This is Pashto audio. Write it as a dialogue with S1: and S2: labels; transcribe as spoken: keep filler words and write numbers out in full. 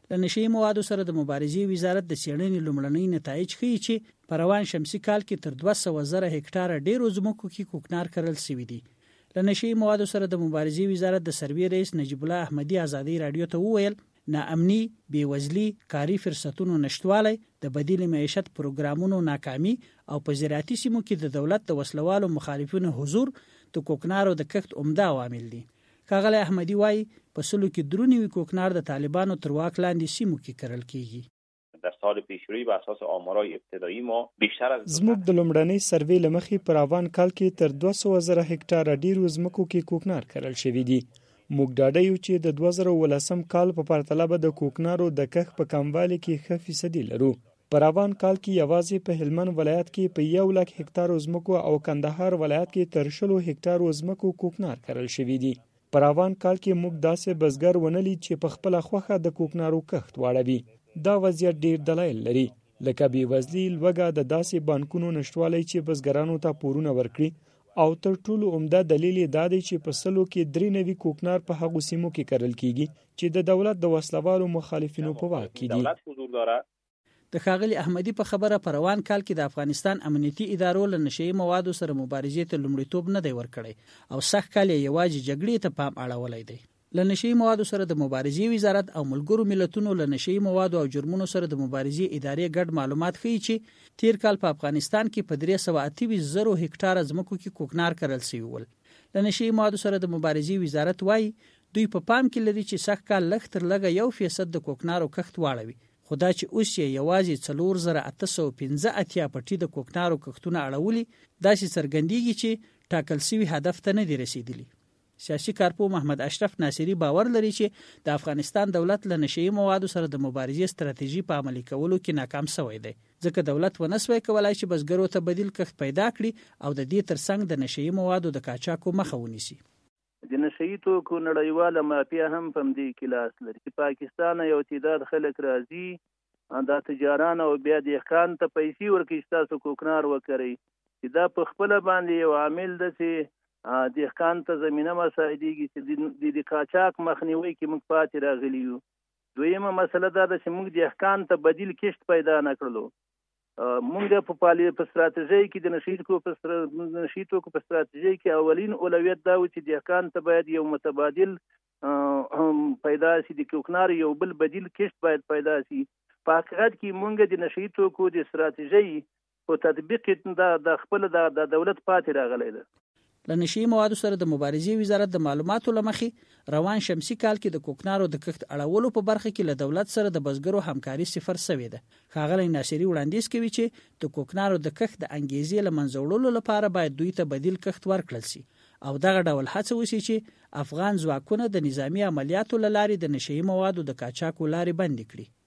S1: له نشي موادو سره د مبارزې وزارت د څېړنې لومړنۍ نتایج ښیي چې په روان شمسي کال کې تر دوه سوه زره هکټاره ډېرو ځمکو کې کوکنار کرل شوي دي. له نشي موادو سره د مبارزې وزارت د سروې رئیس نجیب الله احمدي ازادي رادیو ته وویل ناامني، بېوزلي، کاري فرصتونو نشتوالی، د بدیل معیشت پروګرامونو ناکامي او په زراعتي سیمو کې د دولت د وسلوالو مخالفینو حضور د کوکنارو د کښت عمده عوامل دي. ښاغلی احمدي وایي په سلو کې درې نوي کوکنار د طالبانو تر واک لاندې سیمو کې کرل کیږي.
S2: در سال پیشروی بر اساس آمارای ابتدایی ما بیشتر از
S3: زموږ د لومړنۍ سروې له مخې په روان کال کې تر دوه سوه زره هکټاره ډېرو ځمکو کې کوکنار کرل شوي دي. موږ ډاډه یو چې د دوه زره اوولسم کال په پرتله به د کوکنارو د کښت په کموالي کې ښه فیصدي لرو. په روان کال کې یوازې په هلمند ولایت کې په یو لک هکټارو ځمکو او کندهار ولایت کې تر شلو هکټارو ځمکو کوکنار کرل شوي دي. په روان کال کې موږ داسې بزګر ونه لید چې په خپله خوښه د کوکنارو کښت واړوي. دا وضعیت ډېر دلایل لري، لکه بېوزلي، لوږه، د داسې بانکونو نشتوالی چې بزګرانو ته پورونه ورکړي، او تر ټولو عمده دلیل یې دا دی چې په سلو کې درې نوي کوکنار په هغو سیمو کې کرل کیږي چې د دولت د وسلوالو مخالفینو په واک کې دي.
S1: د ښاغلي احمدي په خبره په روان کال کې د افغانستان امنیتي ادارو له نشهیي موادو سره مبارزې ته لومړیتوب نه دی ورکړی او سږ کال یې یوازې جګړې ته پام اړولی دی. له نشهیي موادو سره د مبارزې وزارت او ملګرو ملتونو له نشهیي موادو او جرمونو سره د مبارزې ادارې ګډ معلومات ښیي چې تیر کال په افغانستان کې په درې سوه اته ویشت زرو هکټاره ځمکو کې کوکنار کرل شوي ول. له نشهیي موادو سره د مبارزې وزارت وایي دوی په پا پام کې لري چې سږ کال لږ تر لږه یو فیصد د کوکنارو کښت واړوي، خو دا چې اوس یې یوازې څلور زره اته سوه پنځه اتیا پټي د کوکنارو کښتونه اړولي، داسې څرګندېږي چې ټاکل شوي هدف ته نه دي رسیدلي. سیاسي کارپوه محمد اشرف ناصري باور لري چې د افغانستان دولت له نشهیي موادو سره د مبارزې ستراتیژي په عملي کولو کې ناکام شوی دی، ځکه دولت ونه سوی کولای چې بزګرو ته بدیل کښت پیدا کړي او د دې ترڅنګ د نشهیي موادو د قاچاقو مخه ونیسي.
S4: د نشهیي توکو نړیواله مافیا هم په همدې کې لاس لري چې پاکستان یو تعداد خلک راځي دا تجاران او بیا دهقان ته پیسې ورکوي چې تاسو کوکنار وکړئ، چې دا په خپله باندې یو عامل ده چې دهقان ته زمینه مساعدېږي چې د قاچاق مخنیوي کې موږ پاتې راغلي یو. دویمه مسله دا ده چې موږ دهقان ته بدیل کښت پیدا نه کړلو. موږ په پالي په ستراتیژۍ کې د نشهیي توکو په نشهیي توکو په ستراتیژۍ کې اولین اولویت دا و چې دهقان ته باید یو متبادل پیدا شي، د کوکنار یو بل بدیل کښت باید پیدا شي. په حقیقت کې موږ د نشهیي توکو د ستراتیژۍ په تطبیق کې د خپل د دولت پاتې راغلی ده.
S1: له نشهیي موادو سره د مبارزې وزارت د معلوماتو له مخې روان شمسي کال کې د کوکنارو د کښت اړولو په برخه کې له دولت سره د بزګرو همکاري صفر شوې ده. ښاغلی ناصري وړاندیز کوي چې د کوکنارو د کښت د انګیزې له منځه وړلو لپاره باید دوی ته بدیل کښت ورکړل شي او دغه ډول هڅه وشي چې افغان ځواکونه د نظامي عملیاتو له لارې د نشهیي موادو د قاچاقو لارې بندې کړي.